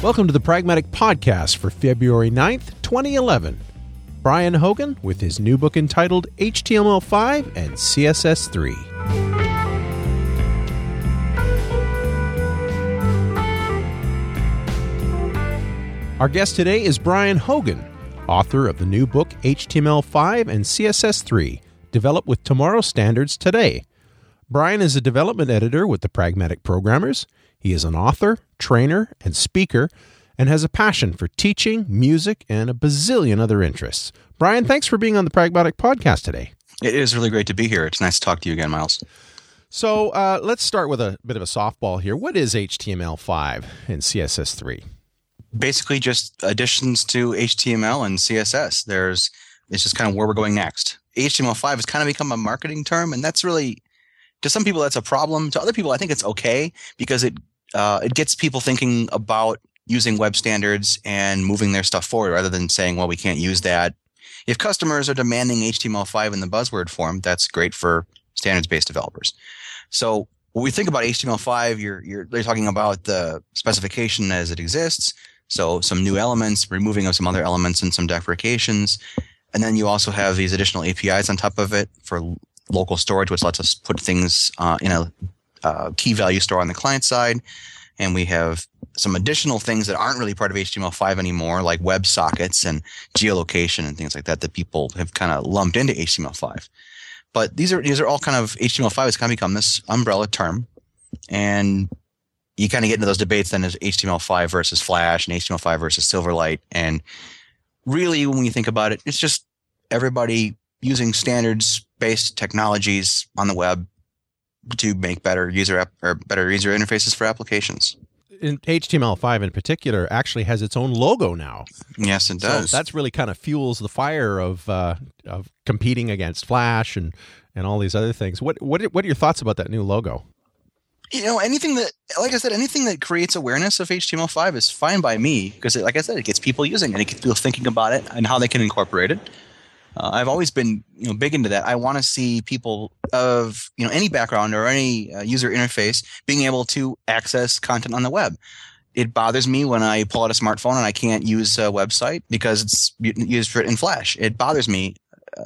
Welcome to the Pragmatic Podcast for February 9th, 2011. Brian Hogan with his new book entitled HTML5 and CSS3. Our guest today is Brian Hogan, author of the new book HTML5 and CSS3, developed with tomorrow's standards today. Brian is a development editor with the Pragmatic Programmers. He is an author, trainer, and speaker, and has a passion for teaching, music, and a bazillion other interests. Brian, thanks for being on the Pragmatic Podcast today. It is really great to be here. It's nice to talk to you again, Miles. So let's start with a bit of a softball here. What is HTML5 and CSS3? Basically just additions to HTML and CSS. It's just kind of where we're going next. HTML5 has kind of become a marketing term, and that's really, to some people, that's a problem. To other people, I think it's okay because it gets people thinking about using web standards and moving their stuff forward rather than saying, well, we can't use that. If customers are demanding HTML5 in the buzzword form, that's great for standards-based developers. So when we think about HTML5, you're talking about the specification as it exists. So some new elements, removing of some other elements and some deprecations. And then you also have these additional APIs on top of it for local storage, which lets us put things in a key value store on the client side. And we have some additional things that aren't really part of HTML5 anymore, like WebSockets and geolocation and things like that people have kind of lumped into HTML5. But these are all kind of, HTML5 has kind of become this umbrella term. And you kind of get into those debates then as HTML5 versus Flash and HTML5 versus Silverlight. And really, when you think about it, it's just everybody using standards-based technologies on the web to make better user interfaces for applications. And HTML5 in particular actually has its own logo now. Yes, it does. So that's really kind of fuels the fire of competing against Flash and all these other things. What are your thoughts about that new logo? You know, anything that creates awareness of HTML5 is fine by me because, like I said, it gets people using it. It gets people thinking about it and how they can incorporate it. I've always been, big into that. I want to see people of, any background or any user interface being able to access content on the web. It bothers me when I pull out a smartphone and I can't use a website because it's used in Flash. It bothers me,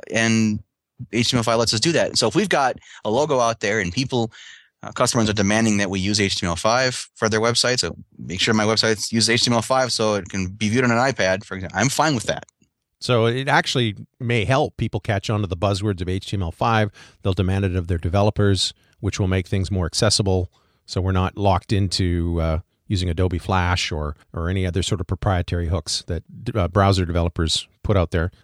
and HTML5 lets us do that. So if we've got a logo out there and customers are demanding that we use HTML5 for their website, so make sure my websites use HTML5 so it can be viewed on an iPad, for example, I'm fine with that. So it actually may help people catch on to the buzzwords of HTML5. They'll demand it of their developers, which will make things more accessible. So we're not locked into using Adobe Flash or any other sort of proprietary hooks that browser developers put out there.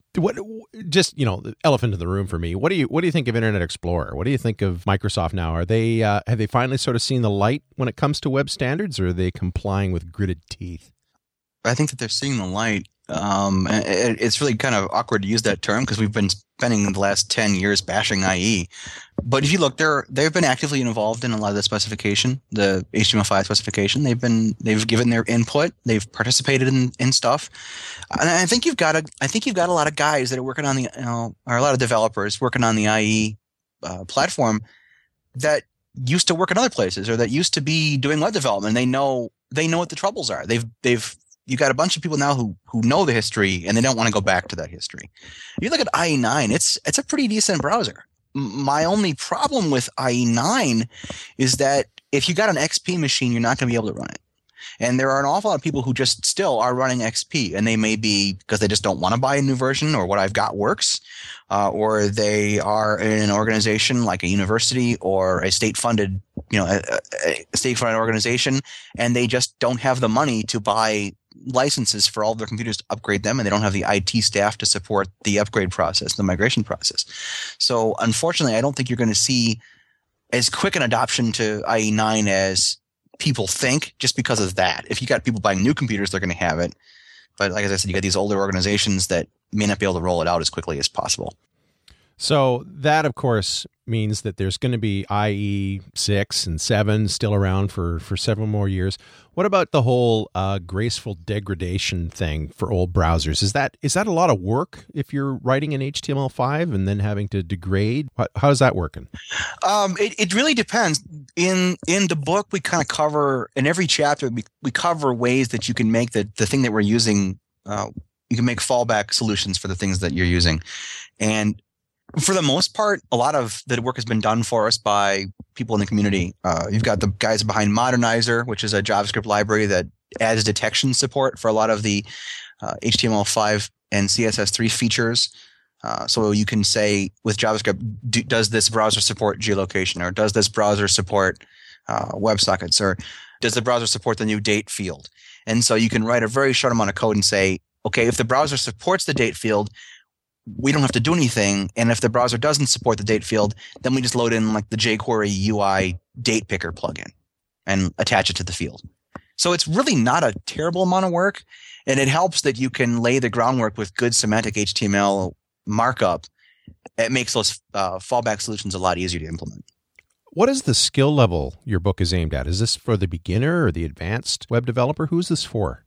The elephant in the room for me. What do you think of Internet Explorer? What do you think of Microsoft now? Are they have they finally sort of seen the light when it comes to web standards, or are they complying with gritted teeth? I think that they're seeing the light. It's really kind of awkward to use that term because we've been spending the last 10 years bashing IE. But if you look, they've been actively involved in a lot of the specification, the HTML5 specification. They've given their input. They've participated in stuff. And I think you've got a lot of guys that are working on or a lot of developers working on the IE platform that used to work in other places or that used to be doing web development. They know what the troubles are. You've got a bunch of people now who know the history and they don't want to go back to that history. If you look at IE9, it's a pretty decent browser. My only problem with IE9 is that if you got an XP machine, you're not going to be able to run it. And there are an awful lot of people who just still are running XP, and they may be because they just don't want to buy a new version or what I've got works, or they are in an organization like a university or a state-funded, a state-funded organization, and they just don't have the money to buy licenses for all of their computers to upgrade them, and they don't have the IT staff to support the upgrade process, the migration process. So unfortunately, I don't think you're going to see as quick an adoption to IE9 as people think just because of that. If you got people buying new computers, they're going to have it. But like I said, you got these older organizations that may not be able to roll it out as quickly as possible. So that, of course, means that there's going to be IE 6 and 7 still around for several more years. What about the whole graceful degradation thing for old browsers? Is that a lot of work if you're writing in HTML5 and then having to degrade? How's that working? It really depends. In the book, we kind of cover, in every chapter, we cover ways that you can make the thing that we're using, you can make fallback solutions for the things that you're using. And for the most part, a lot of the work has been done for us by people in the community. You've got the guys behind Modernizer, which is a JavaScript library that adds detection support for a lot of the HTML5 and CSS3 features. So you can say with JavaScript, does this browser support geolocation, or does this browser support WebSockets, or does the browser support the new date field? And so you can write a very short amount of code and say, okay, if the browser supports the date field, we don't have to do anything. And if the browser doesn't support the date field, then we just load in like the jQuery UI date picker plugin and attach it to the field. So it's really not a terrible amount of work. And it helps that you can lay the groundwork with good semantic HTML markup. It makes those fallback solutions a lot easier to implement. What is the skill level your book is aimed at? Is this for the beginner or the advanced web developer? Who's this for?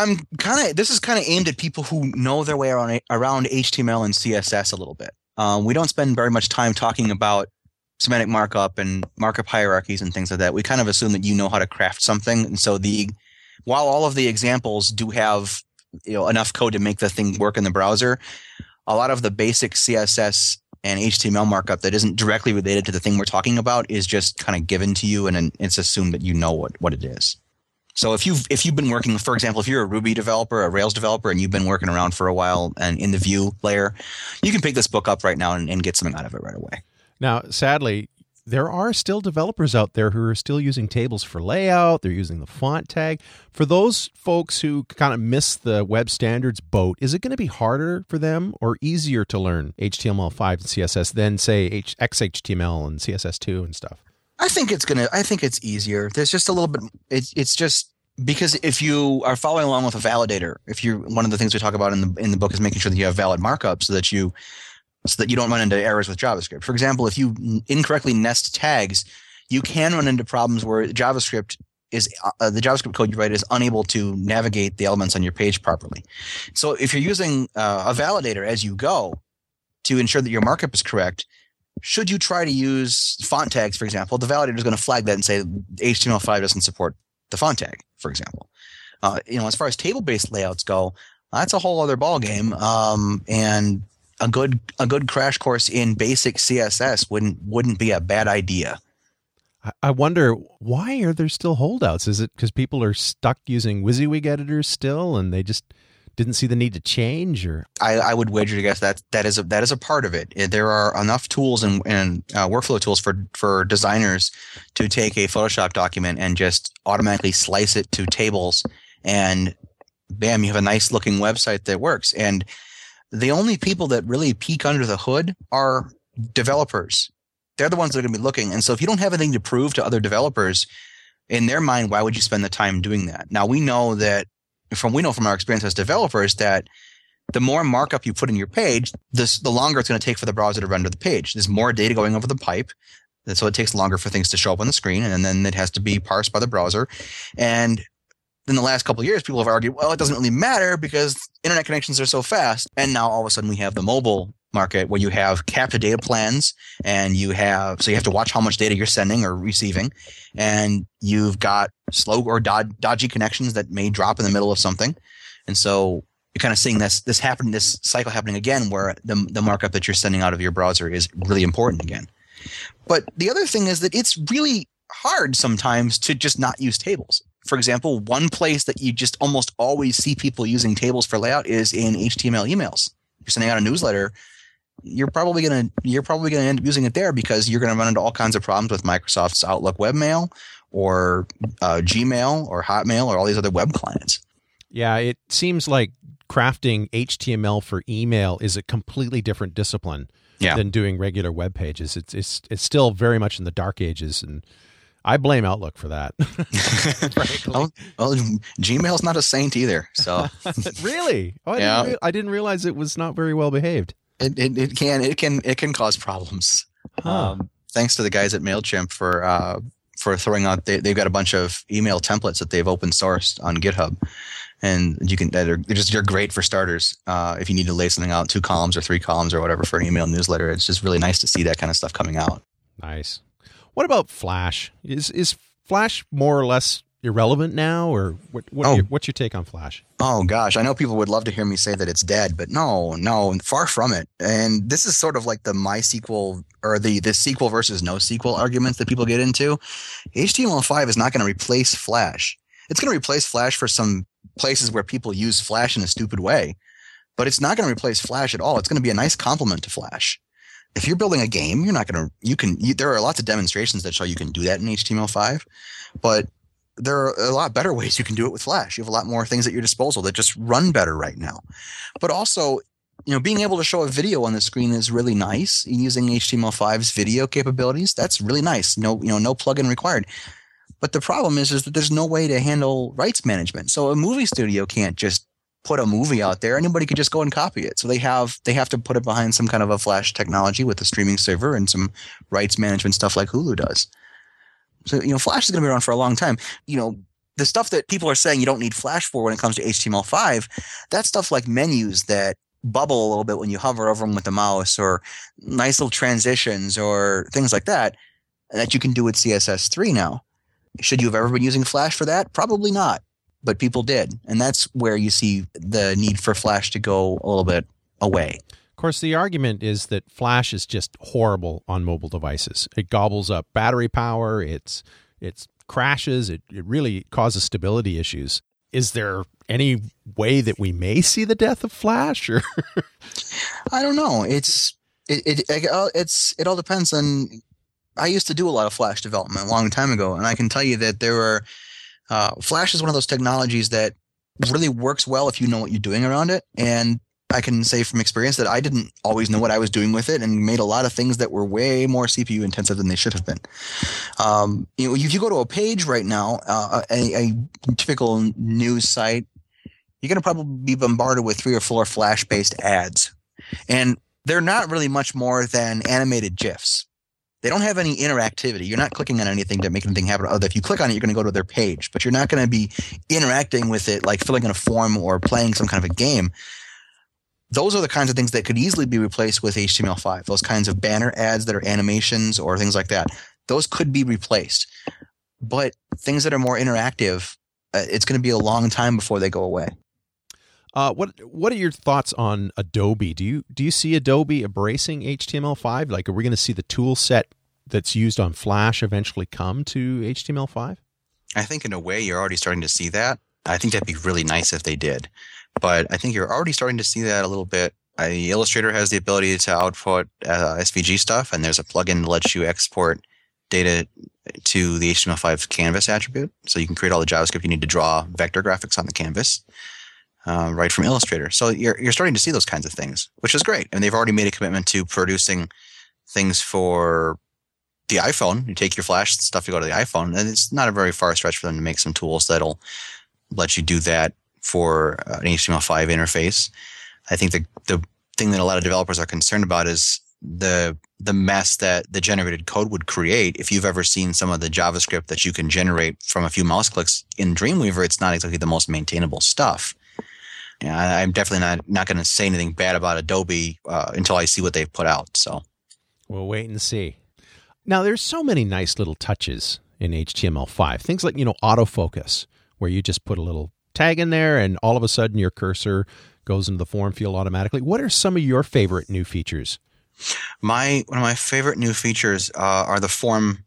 This is kind of aimed at people who know their way around HTML and CSS a little bit. We don't spend very much time talking about semantic markup and markup hierarchies and things like that. We kind of assume that you know how to craft something. And so while all of the examples do have enough code to make the thing work in the browser, a lot of the basic CSS and HTML markup that isn't directly related to the thing we're talking about is just kind of given to you, and it's assumed that you know what it is. So if you've been working, for example, if you're a Ruby developer, a Rails developer, and you've been working around for a while and in the Vue layer, you can pick this book up right now and get something out of it right away. Now, sadly, there are still developers out there who are still using tables for layout. They're using the font tag. For those folks who kind of miss the web standards boat, is it going to be harder for them or easier to learn HTML5 and CSS than, say, XHTML and CSS2 and stuff? I think it's easier. There's just a little bit. It's just because if you are following along with a validator, one of the things we talk about in the book is making sure that you have valid markup so that you don't run into errors with JavaScript. For example, if you incorrectly nest tags, you can run into problems where JavaScript is the JavaScript code you write is unable to navigate the elements on your page properly. So if you're using a validator as you go to ensure that your markup is correct, should you try to use font tags, for example, the validator is going to flag that and say HTML5 doesn't support the font tag, for example. As far as table-based layouts go, that's a whole other ballgame. And a good crash course in basic CSS wouldn't be a bad idea. I wonder, why are there still holdouts? Is it because people are stuck using WYSIWYG editors still, and they just didn't see the need to change? Or I would wager to guess that is a part of it. There are enough tools and workflow tools for designers to take a Photoshop document and just automatically slice it to tables, and bam, you have a nice looking website that works. And the only people that really peek under the hood are developers. They're the ones that are going to be looking. And so if you don't have anything to prove to other developers, in their mind, why would you spend the time doing that? Now, we know from our experience as developers that the more markup you put in your page, the longer it's going to take for the browser to render the page. There's more data going over the pipe, so it takes longer for things to show up on the screen, and then it has to be parsed by the browser. And in the last couple of years, people have argued, well, it doesn't really matter because internet connections are so fast. And now all of a sudden we have the mobile market where you have capped data plans, and you have to watch how much data you're sending or receiving, and you've got slow or dodgy connections that may drop in the middle of something. And so you're kind of seeing this cycle happening again, where the markup that you're sending out of your browser is really important again. But the other thing is that it's really hard sometimes to just not use tables. For example, one place that you just almost always see people using tables for layout is in HTML emails. You're sending out a newsletter, you're probably gonna end up using it there because you're gonna run into all kinds of problems with Microsoft's Outlook webmail or Gmail or Hotmail or all these other web clients. Yeah, it seems like crafting HTML for email is a completely different discipline than doing regular web pages. It's still very much in the dark ages, and I blame Outlook for that. Well, Gmail's not a saint either. So really, I didn't realize it was not very well behaved. It can cause problems. Thanks to the guys at MailChimp for throwing out. They've got a bunch of email templates that they've open sourced on GitHub, and they're great for starters. If you need to lay something out 2 columns or 3 columns or whatever for an email newsletter, it's just really nice to see that kind of stuff coming out. Nice. What about Flash? Is Flash more or less irrelevant now, or what's your take on Flash? Oh gosh, I know people would love to hear me say that it's dead, but no, far from it. And this is sort of like the MySQL or the SQL versus NoSQL arguments that people get into. HTML5 is not going to replace Flash. It's going to replace Flash for some places where people use Flash in a stupid way, but it's not going to replace Flash at all. It's going to be a nice complement to Flash. If you're building a game, you're not going to, there are lots of demonstrations that show you can do that in HTML5, but there are a lot better ways you can do it with Flash. You have a lot more things at your disposal that just run better right now. But also, being able to show a video on the screen is really nice. Using HTML5's video capabilities, that's really nice. No plugin required. But the problem is that there's no way to handle rights management. So a movie studio can't just put a movie out there. Anybody could just go and copy it. So they have to put it behind some kind of a Flash technology with a streaming server and some rights management stuff like Hulu does. So, Flash is going to be around for a long time. The stuff that people are saying you don't need Flash for when it comes to HTML5, that's stuff like menus that bubble a little bit when you hover over them with the mouse, or nice little transitions or things like that you can do with CSS3 now. Should you have ever been using Flash for that? Probably not, but people did. And that's where you see the need for Flash to go a little bit away. Of course, the argument is that Flash is just horrible on mobile devices. It gobbles up battery power. It crashes. It really causes stability issues. Is there any way that we may see the death of Flash? Or I don't know. It all depends on. I used to do a lot of Flash development a long time ago, and I can tell you that Flash is one of those technologies that really works well if you know what you're doing around it. And I can say from experience that I didn't always know what I was doing with it, and made a lot of things that were way more CPU intensive than they should have been. If you go to a page right now, a typical news site, you're going to probably be bombarded with 3 or 4 Flash-based ads. And they're not really much more than animated GIFs. They don't have any interactivity. You're not clicking on anything to make anything happen. Other, if you click on it, you're going to go to their page, but you're not going to be interacting with it like filling in a form or playing some kind of a game. Those are the kinds of things that could easily be replaced with HTML5. Those kinds of banner ads that are animations or things like that. Those could be replaced. But things that are more interactive, it's going to be a long time before they go away. What are your thoughts on Adobe? Do you see Adobe embracing HTML5? Like, are we going to see the tool set that's used on Flash eventually come to HTML5? I think in a way you're already starting to see that. I think that'd be really nice if they did. But I think you're already starting to see that a little bit. Illustrator has the ability to output SVG stuff, and there's a plugin that lets you export data to the HTML5 canvas attribute. So you can create all the JavaScript you need to draw vector graphics on the canvas. Right from Illustrator. So you're starting to see those kinds of things, which is great. And they've already made a commitment to producing things for the iPhone. You take your Flash stuff, you go to the iPhone, and it's not a very far stretch for them to make some tools that'll let you do that for an HTML5 interface. I think the thing that a lot of developers are concerned about is the mess that the generated code would create. If you've ever seen some of the JavaScript that you can generate from a few mouse clicks in Dreamweaver, it's not exactly the most maintainable stuff. Yeah, I'm definitely not going to say anything bad about Adobe until I see what they've put out. So we'll wait and see. Now, there's so many nice little touches in HTML5. Things like, autofocus, where you just put a little tag in there and all of a sudden your cursor goes into the form field automatically. What are some of your favorite new features? One of my favorite new features are the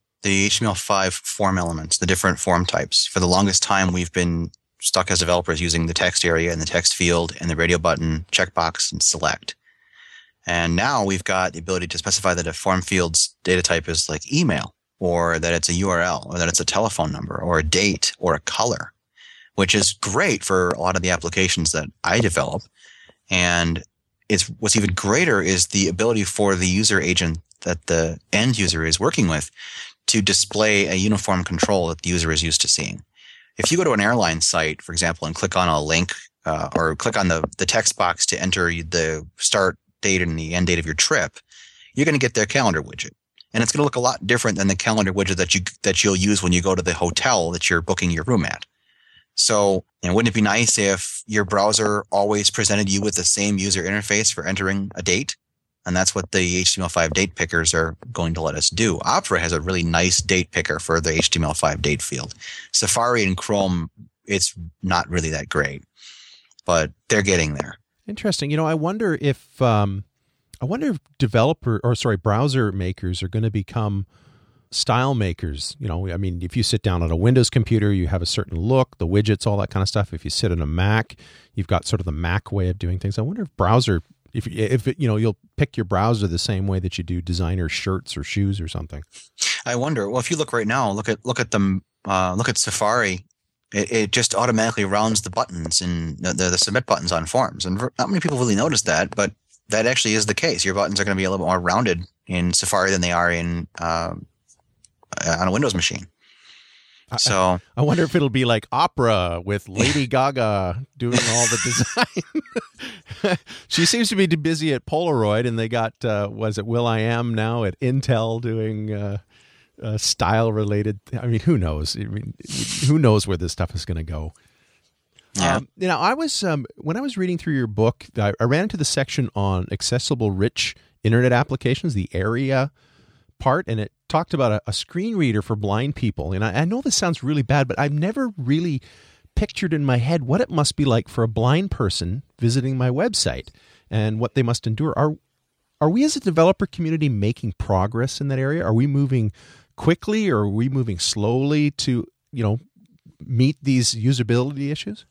HTML5 form elements, the different form types. For the longest time, we've been stuck as developers using the text area and the text field and the radio button, checkbox, and select. And now we've got the ability to specify that a form field's data type is like email, or that it's a URL, or that it's a telephone number, or a date, or a color, which is great for a lot of the applications that I develop. And what's even greater is the ability for the user agent that the end user is working with to display a uniform control that the user is used to seeing. If you go to an airline site, for example, and click on a link or click on the text box to enter the start date and the end date of your trip, you're going to get their calendar widget. And it's going to look a lot different than the calendar widget that you'll use when you go to the hotel that you're booking your room at. So, wouldn't it be nice if your browser always presented you with the same user interface for entering a date? And that's what the HTML5 date pickers are going to let us do. Opera has a really nice date picker for the HTML5 date field. Safari and Chrome, it's not really that great, but they're getting there. Interesting. I wonder if browser makers are going to become style makers. If you sit down on a Windows computer, you have a certain look, the widgets, all that kind of stuff. If you sit on a Mac, you've got sort of the Mac way of doing things. I wonder if you'll pick your browser the same way that you do designer shirts or shoes or something. I wonder. Well, if you look right now, look at Safari. It just automatically rounds the buttons and the submit buttons on forms, and not many people really notice that, but that actually is the case. Your buttons are going to be a little bit more rounded in Safari than they are in on a Windows machine. So I wonder if it'll be like Opera with Lady Gaga doing all the design. She seems to be busy at Polaroid, and they got will.i.am now at Intel doing style related. Who knows? Who knows where this stuff is going to go? Yeah. I was when I was reading through your book, I ran into the section on accessible rich internet applications, the area part, and it talked about a screen reader for blind people. And I know this sounds really bad, but I've never really pictured in my head what it must be like for a blind person visiting my website and what they must endure. Are we as a developer community making progress in that area? Are we moving quickly, or are we moving slowly to meet these usability issues?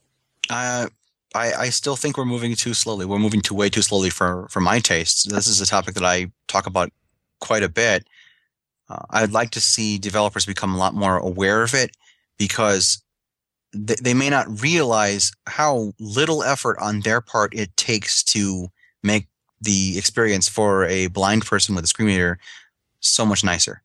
I still think we're moving too slowly. We're moving way too slowly for my tastes. This is a topic that I talk about quite a bit. I'd like to see developers become a lot more aware of it, because they may not realize how little effort on their part it takes to make the experience for a blind person with a screen reader so much nicer.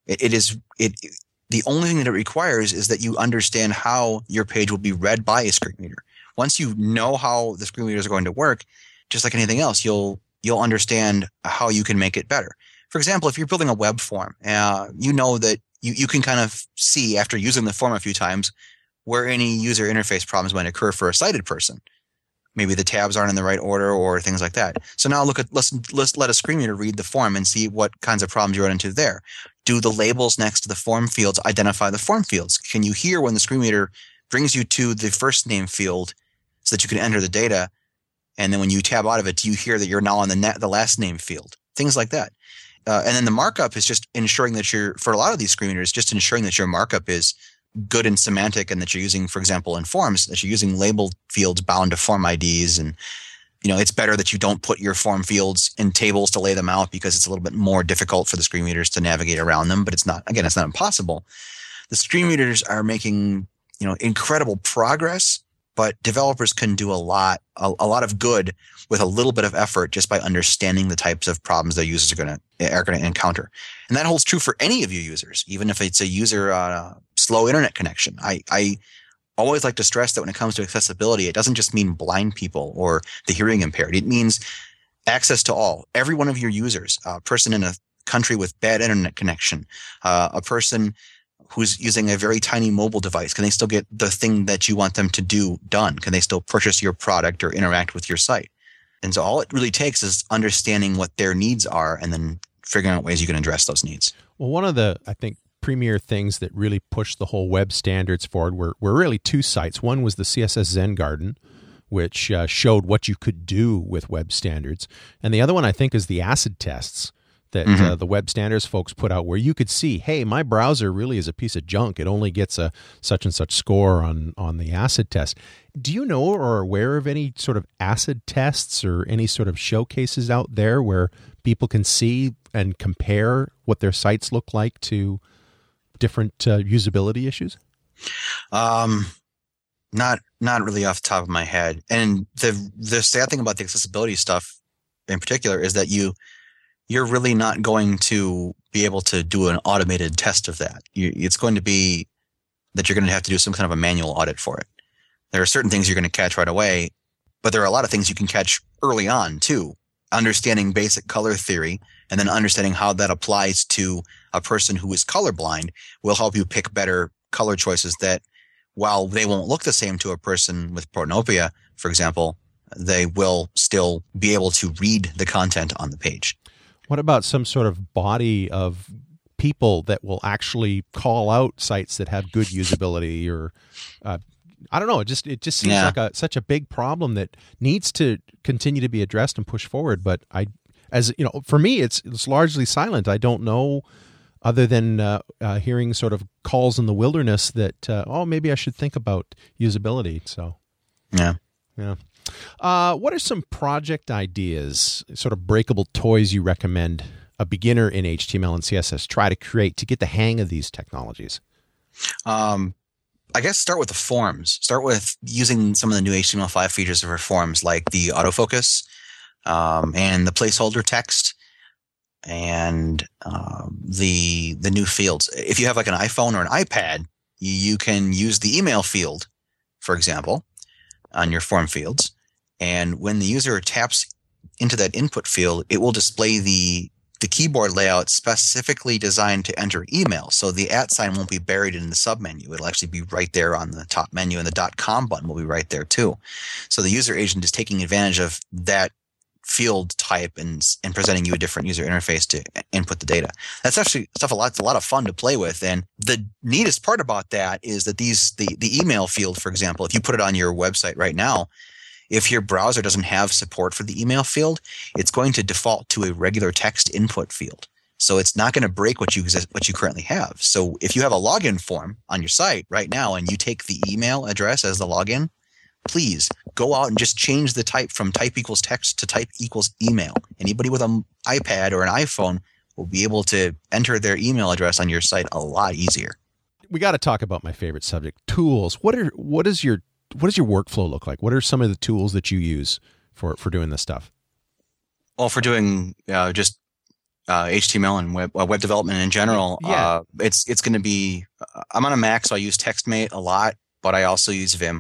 The only thing that it requires is that you understand how your page will be read by a screen reader. Once you know how the screen readers are going to work, just like anything else, you'll understand how you can make it better. For example, if you're building a web form, you know that you can kind of see after using the form a few times where any user interface problems might occur for a sighted person. Maybe the tabs aren't in the right order or things like that. So now let's let a screen reader read the form and see what kinds of problems you run into there. Do the labels next to the form fields identify the form fields? Can you hear when the screen reader brings you to the first name field so that you can enter the data? And then when you tab out of it, do you hear that you're now on the last name field? Things like that. And then the markup is just ensuring that for a lot of these screen readers, just ensuring that your markup is good and semantic, and that you're using, for example, in forms, that you're using label fields bound to form IDs. And, it's better that you don't put your form fields in tables to lay them out, because it's a little bit more difficult for the screen readers to navigate around them. But it's not impossible. The screen readers are making, incredible progress, but developers can do a lot of good with a little bit of effort just by understanding the types of problems their users are going to encounter. And that holds true for any of you users, even if it's a user slow internet connection. I always like to stress that when it comes to accessibility, it doesn't just mean blind people or the hearing impaired. It means access to all. Every one of your users, a person in a country with bad internet connection, a person who's using a very tiny mobile device, can they still get the thing that you want them to do done? Can they still purchase your product or interact with your site? And so all it really takes is understanding what their needs are and then figuring out ways you can address those needs. Well, one of the, I think, premier things that really pushed the whole web standards forward were really two sites. One was the CSS Zen Garden, which showed what you could do with web standards. And the other one, I think, is the acid tests that the web standards folks put out, where you could see, hey, my browser really is a piece of junk. It only gets a such and such score on the acid test. Do you know or are aware of any sort of acid tests or any sort of showcases out there where people can see and compare what their sites look like to different usability issues? Not really off the top of my head. And the sad thing about the accessibility stuff in particular is that you're really not going to be able to do an automated test of that. It's going to be that you're going to have to do some kind of a manual audit for it. There are certain things you're going to catch right away, but there are a lot of things you can catch early on too. Understanding basic color theory and then understanding how that applies to a person who is colorblind will help you pick better color choices that, while they won't look the same to a person with protanopia, for example, they will still be able to read the content on the page. What about some sort of body of people that will actually call out sites that have good usability, or I don't know. It just seems like such a big problem that needs to continue to be addressed and pushed forward. But for me, it's largely silent. I don't know, other than hearing sort of calls in the wilderness that maybe I should think about usability. So yeah. What are some project ideas, sort of breakable toys you recommend a beginner in HTML and CSS try to create to get the hang of these technologies? I guess start with the forms. Start with using some of the new HTML5 features of our forms, like the autofocus and the placeholder text and the new fields. If you have like an iPhone or an iPad, you can use the email field, for example, on your form fields. And when the user taps into that input field, it will display the keyboard layout specifically designed to enter email. So the @ sign won't be buried in the submenu. It'll actually be right there on the top menu, and the .com button will be right there too. So the user agent is taking advantage of that field type and presenting you a different user interface to input the data. That's actually a lot of fun to play with. And the neatest part about that is that the email field, for example, if you put it on your website right now, if your browser doesn't have support for the email field, it's going to default to a regular text input field. So it's not going to break what you currently have. So if you have a login form on your site right now and you take the email address as the login, please go out and just change the type from type equals text to type equals email. Anybody with an iPad or an iPhone will be able to enter their email address on your site a lot easier. We got to talk about my favorite subject, tools. What does your workflow look like? What are some of the tools that you use for doing this stuff? Well, for doing just HTML and web development in general, it's going to be. I'm on a Mac, so I use TextMate a lot, but I also use Vim,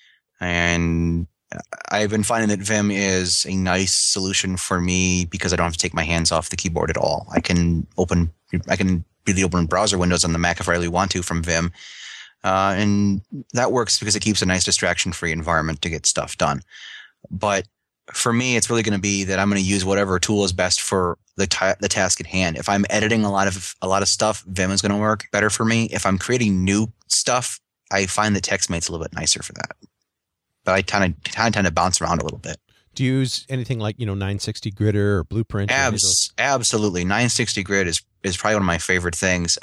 and I've been finding that Vim is a nice solution for me because I don't have to take my hands off the keyboard at all. I can really open browser windows on the Mac if I really want to from Vim. And that works because it keeps a nice distraction-free environment to get stuff done. But for me, it's really going to be that I'm going to use whatever tool is best for the task at hand. If I'm editing a lot of stuff, Vim is going to work better for me. If I'm creating new stuff, I find that TextMate's a little bit nicer for that. But I kind of tend to bounce around a little bit. Do you use anything like 960 Gritter or Blueprint? Absolutely, 960 Grid is probably one of my favorite things.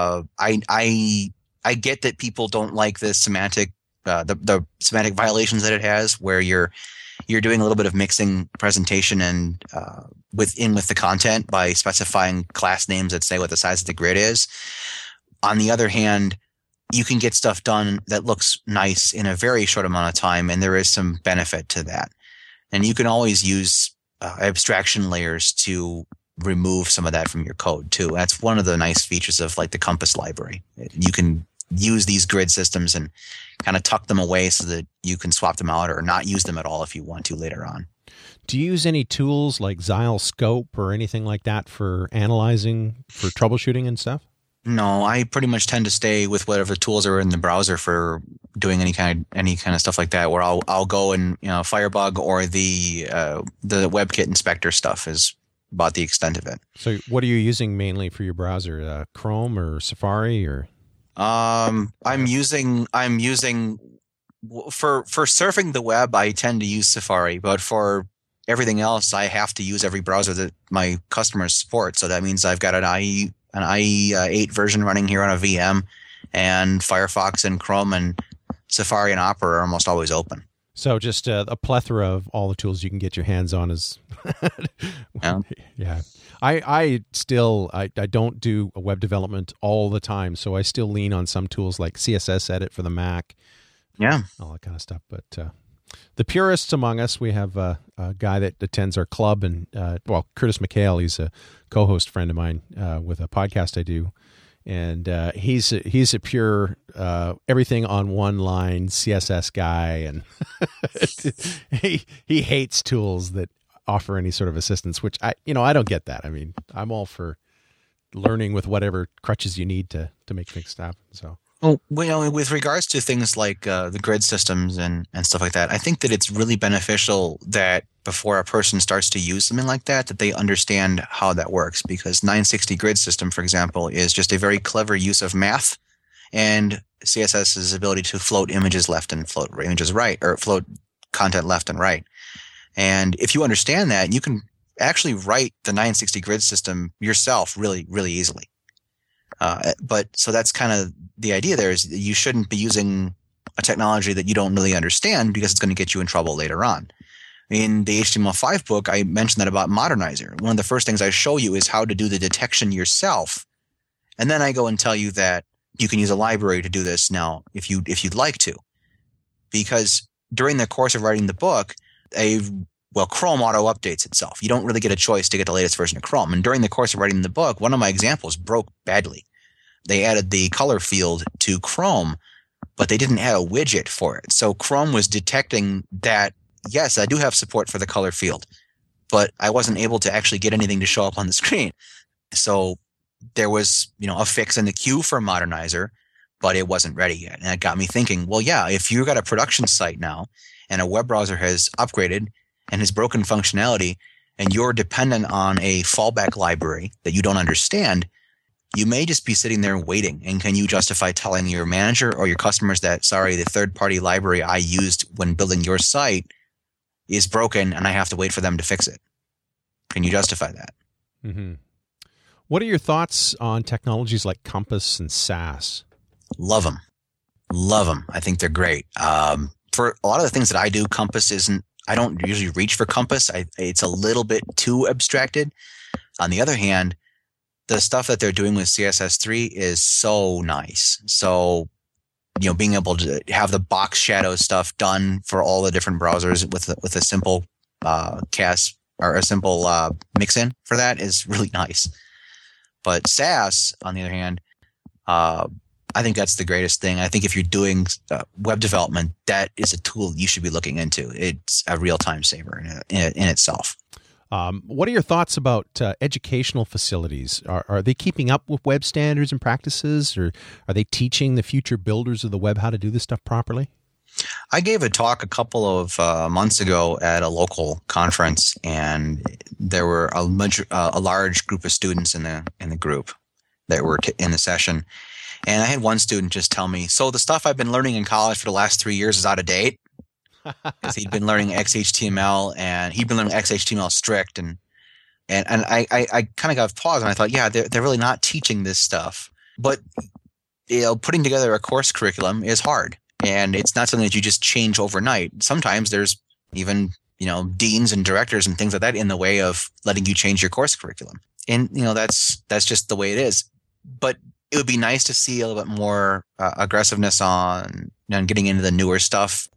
I get that people don't like the semantic violations that it has, where you're doing a little bit of mixing presentation and with the content by specifying class names that say what the size of the grid is. On the other hand, you can get stuff done that looks nice in a very short amount of time, and there is some benefit to that. And you can always use abstraction layers to remove some of that from your code too. That's one of the nice features of like the Compass library. You can use these grid systems and kind of tuck them away so that you can swap them out or not use them at all if you want to later on. Do you use any tools like Xyle Scope or anything like that for analyzing, for troubleshooting and stuff? No, I pretty much tend to stay with whatever tools are in the browser for doing any kind of stuff like that. Where I'll go and Firebug or the WebKit inspector stuff is about the extent of it. So, what are you using mainly for your browser? Chrome or Safari or? I'm using for surfing the web, I tend to use Safari, but for everything else, I have to use every browser that my customers support. So that means I've got an IE8 version running here on a VM, and Firefox and Chrome and Safari and Opera are almost always open. So just a plethora of all the tools you can get your hands on is yeah. I don't do a web development all the time, so I still lean on some tools like CSS Edit for the Mac. Yeah. All that kind of stuff. But the purists among us, we have a guy that attends our club, and Curtis McHale, he's a co-host friend of mine with a podcast I do. And he's a pure everything on one line CSS guy, and he hates tools that offer any sort of assistance. Which I don't get that. I mean, I'm all for learning with whatever crutches you need to make things happen. So. Well, with regards to things like the grid systems and stuff like that, I think that it's really beneficial that before a person starts to use something like that they understand how that works. Because 960 grid system, for example, is just a very clever use of math and CSS's ability to float images left and float images right, or float content left and right. And if you understand that, you can actually write the 960 grid system yourself really, really easily. But so that's kind of the idea there, is you shouldn't be using a technology that you don't really understand, because it's going to get you in trouble later on. In the HTML5 book, I mentioned that about Modernizer. One of the first things I show you is how to do the detection yourself. And then I go and tell you that you can use a library to do this now if you'd like to. Because during the course of writing the book, Chrome auto updates itself. You don't really get a choice to get the latest version of Chrome. And during the course of writing the book, one of my examples broke badly. They added the color field to Chrome, but they didn't add a widget for it. So Chrome was detecting that, yes, I do have support for the color field, but I wasn't able to actually get anything to show up on the screen. So there was, a fix in the queue for Modernizer, but it wasn't ready yet. And it got me thinking, well, yeah, if you've got a production site now and a web browser has upgraded and has broken functionality, and you're dependent on a fallback library that you don't understand, you may just be sitting there waiting. And can you justify telling your manager or your customers that, sorry, the third-party library I used when building your site is broken and I have to wait for them to fix it? Can you justify that? Mm-hmm. What are your thoughts on technologies like Compass and Sass? Love them. I think they're great. For a lot of the things that I do, Compass isn't, I don't usually reach for Compass. It's a little bit too abstracted. On the other hand, the stuff that they're doing with CSS3 is so nice. So, being able to have the box shadow stuff done for all the different browsers with a simple cast or a simple mix-in for that is really nice. But Sass, on the other hand, I think that's the greatest thing. I think if you're doing web development, that is a tool you should be looking into. It's a real time saver in itself. What are your thoughts about educational facilities? Are they keeping up with web standards and practices, or are they teaching the future builders of the web how to do this stuff properly? I gave a talk a couple of months ago at a local conference, and there were a large group of students in the group that were in the session. And I had one student just tell me, so the stuff I've been learning in college for the last 3 years is out of date. Because he'd been learning XHTML and he'd been learning XHTML strict, and I kind of got pause, and I thought, yeah, they're really not teaching this stuff. But putting together a course curriculum is hard, and it's not something that you just change overnight. Sometimes there's even deans and directors and things like that in the way of letting you change your course curriculum, and that's just the way it is. But it would be nice to see a little bit more aggressiveness on getting into the newer stuff.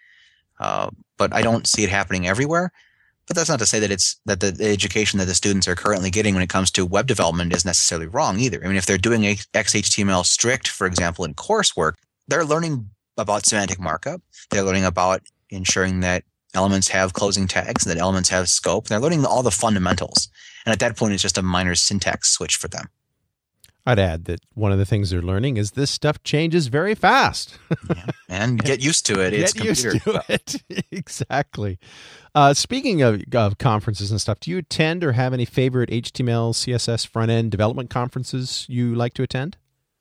But I don't see it happening everywhere. But that's not to say that the education that the students are currently getting when it comes to web development is necessarily wrong either. I mean, if they're doing XHTML strict, for example, in coursework, they're learning about semantic markup. They're learning about ensuring that elements have closing tags, that elements have scope. They're learning all the fundamentals. And at that point, it's just a minor syntax switch for them. I'd add that one of the things they're learning is this stuff changes very fast. Yeah, and get used to it. It's computer. Get used to it. Exactly. Speaking of conferences and stuff, do you attend or have any favorite HTML, CSS front-end development conferences you like to attend?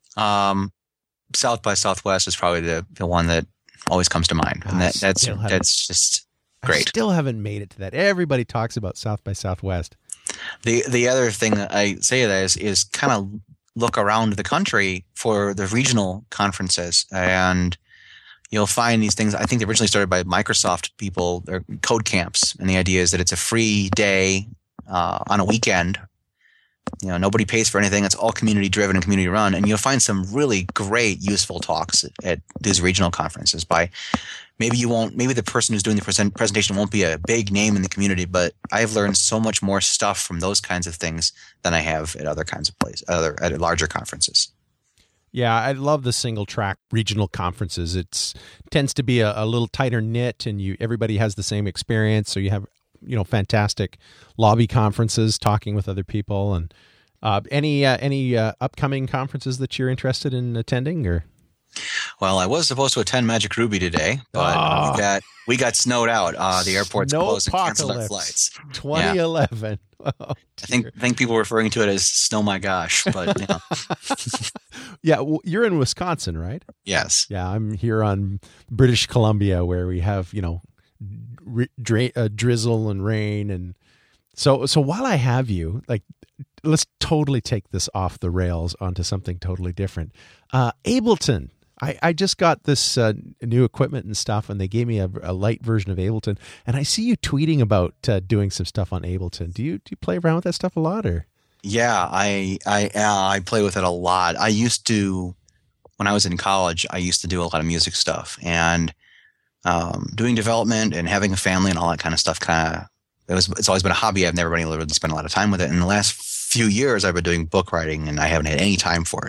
South by Southwest is probably the one that always comes to mind. And that's just great. I still haven't made it to that. Everybody talks about South by Southwest. The other thing that I say to that is kind of look around the country for the regional conferences, and you'll find these things. I think they originally started by Microsoft people, or code camps, and the idea is that it's a free day on a weekend. Nobody pays for anything. It's all community driven and community run, and you'll find some really great, useful talks at these regional conferences by. Maybe the person who's doing the presentation won't be a big name in the community, but I've learned so much more stuff from those kinds of things than I have at other kinds of places, at larger conferences. Yeah, I love the single track regional conferences. It tends to be a little tighter knit, and everybody has the same experience. So you have fantastic lobby conferences, talking with other people. And any upcoming conferences that you're interested in attending, or? Well, I was supposed to attend Magic Ruby today, but we got snowed out. The airport's closed and canceled our flights. 2011. Yeah. Oh, I think people were referring to it as "Snow My Gosh," but you know. Yeah, well, you're in Wisconsin, right? Yes. Yeah, I'm here on British Columbia, where we have drizzle and rain, and so while I have you, like, let's totally take this off the rails onto something totally different. Ableton. I just got this new equipment and stuff, and they gave me a light version of Ableton. And I see you tweeting about doing some stuff on Ableton. Do you play around with that stuff a lot, or? Yeah, I play with it a lot. I used to, when I was in college, I used to do a lot of music stuff, and doing development and having a family and all that kind of stuff. It's always been a hobby. I've never been able to really spend a lot of time with it. In the last few years, I've been doing book writing, and I haven't had any time for it.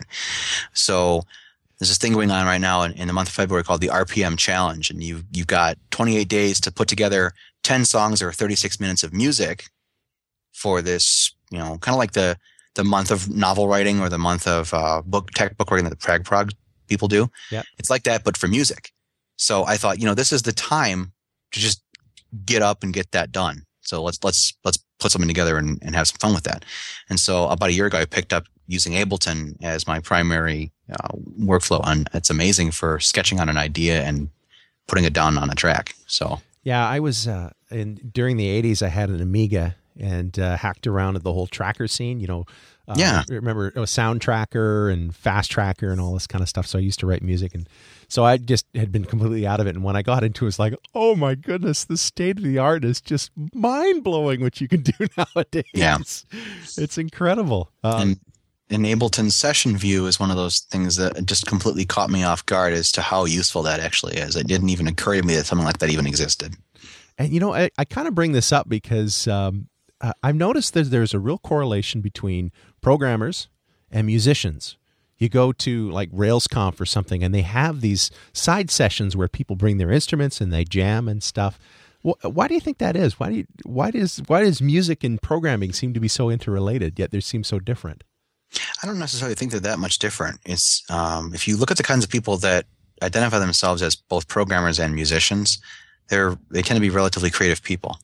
So there's this thing going on right now in the month of February called the RPM Challenge, and you've got 28 days to put together 10 songs or 36 minutes of music for this, kind of like the month of novel writing or the month of book writing that the Prague Prog people do. Yeah, it's like that, but for music. So I thought, this is the time to just get up and get that done. So let's put something together and have some fun with that. And so about a year ago, I picked up using Ableton as my primary workflow, and it's amazing for sketching on an idea and putting it down on a track. So yeah, I was during the 80s, I had an Amiga and hacked around at the whole tracker scene. Remember it was Sound Tracker and Fast Tracker and all this kind of stuff. So I used to write music, and so I just had been completely out of it. And when I got into it, it's like, oh my goodness, the state of the art is just mind blowing what you can do nowadays. Yeah, it's incredible. And Ableton Session View is one of those things that just completely caught me off guard as to how useful that actually is. It didn't even occur to me that something like that even existed. And I kind of bring this up because I've noticed that there's a real correlation between programmers and musicians. You go to like RailsConf or something, and they have these side sessions where people bring their instruments and they jam and stuff. Why do you think that is? Why does music and programming seem to be so interrelated, yet they seem so different? I don't necessarily think they're that much different. It's if you look at the kinds of people that identify themselves as both programmers and musicians, they tend to be relatively creative people.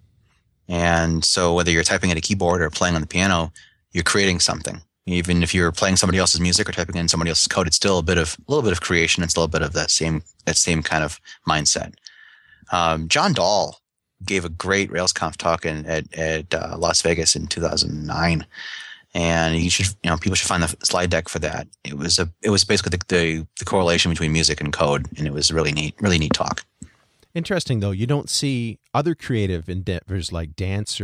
And so whether you're typing at a keyboard or playing on the piano, you're creating something. Even if you're playing somebody else's music or typing in somebody else's code, it's still a little bit of creation. It's a little bit of that same kind of mindset. John Dahl gave a great RailsConf talk at Las Vegas in 2009, and people should find the slide deck for that. It was basically the correlation between music and code, and it was really neat talk. Interesting, though. You don't see other creative endeavors like dance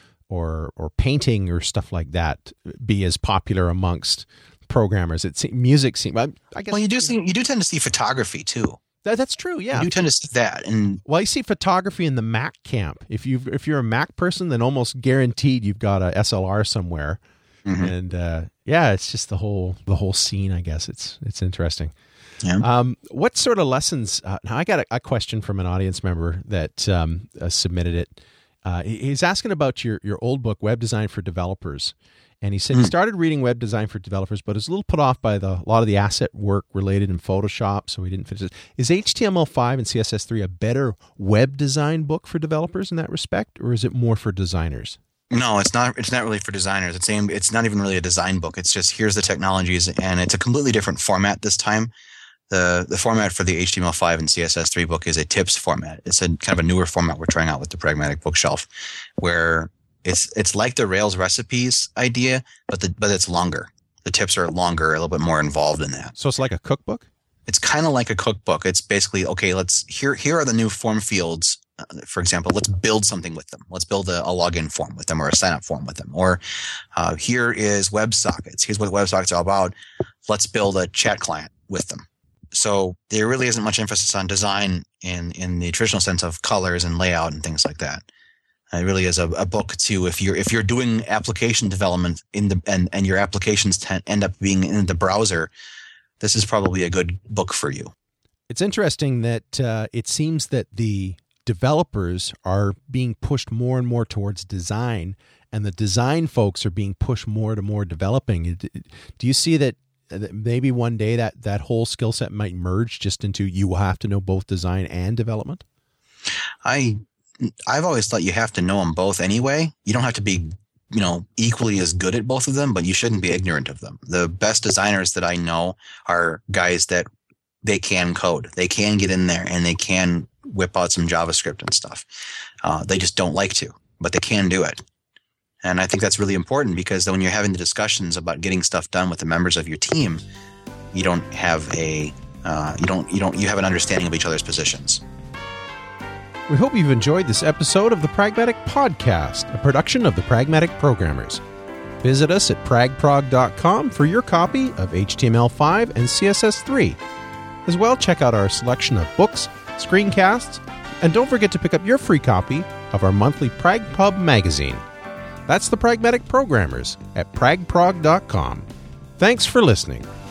or painting or stuff like that be as popular amongst programmers. Music seems. I guess. Well, you do tend to see photography too. That's true. Yeah, you tend to see that. And you see photography in the Mac camp. If you're a Mac person, then almost guaranteed you've got a SLR somewhere. Mm-hmm. And it's just the whole scene. I guess it's interesting. Yeah. What sort of lessons? Now, I got a question from an audience member that submitted it. He's asking about your old book, Web Design for Developers. And he said he started reading Web Design for Developers, but is a little put off by a lot of the asset work related in Photoshop, so he didn't finish it. Is HTML5 and CSS3 a better web design book for developers in that respect, or is it more for designers? No, it's not. It's not really for designers. It's not even really a design book. It's just here's the technologies, and it's a completely different format this time. The format for the HTML5 and CSS3 book is a tips format. It's a kind of a newer format we're trying out with the Pragmatic Bookshelf, where it's like the Rails recipes idea, but it's longer. The tips are longer, a little bit more involved in that. So it's like a cookbook? It's kind of like a cookbook. It's basically, okay, here are the new form fields. For example, let's build something with them. Let's build a login form with them or a sign up form with them. Or here is WebSockets. Here's what WebSockets are all about. Let's build a chat client with them. So there really isn't much emphasis on design in the traditional sense of colors and layout and things like that. It really is a book too. If you're doing application development and your applications end up being in the browser, this is probably a good book for you. It's interesting that it seems that the developers are being pushed more and more towards design, and the design folks are being pushed more to more developing. Do you see that maybe one day that whole skill set might merge just into you will have to know both design and development? I've always thought you have to know them both anyway. You don't have to be, equally as good at both of them, but you shouldn't be ignorant of them. The best designers that I know are guys that they can code. They can get in there and they can whip out some JavaScript and stuff. They just don't like to, but they can do it. And I think that's really important because when you're having the discussions about getting stuff done with the members of your team, you don't have you have an understanding of each other's positions. We hope you've enjoyed this episode of the Pragmatic Podcast, a production of the Pragmatic Programmers. Visit us at pragprog.com for your copy of HTML5 and CSS3. As well, check out our selection of books, screencasts, and don't forget to pick up your free copy of our monthly PragPub magazine. That's the Pragmatic Programmers at pragprog.com. Thanks for listening.